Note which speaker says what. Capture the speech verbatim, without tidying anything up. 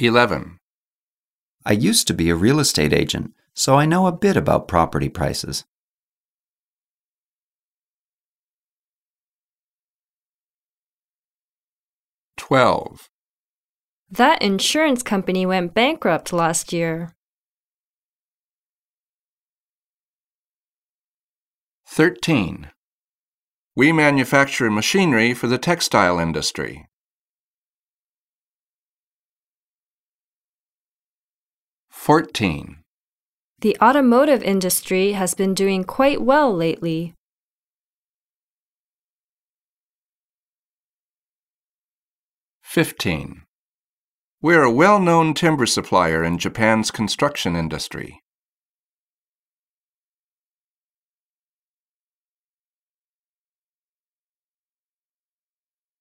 Speaker 1: eleven.
Speaker 2: I used to be a real estate agent, so I know a bit about property prices.
Speaker 1: twelve.
Speaker 3: That insurance company went bankrupt last year.
Speaker 1: thirteen. We manufacture machinery for the textile industry. fourteen.
Speaker 3: The automotive industry has been doing quite well lately.
Speaker 1: fifteen. We're a well-known timber supplier in Japan's construction industry.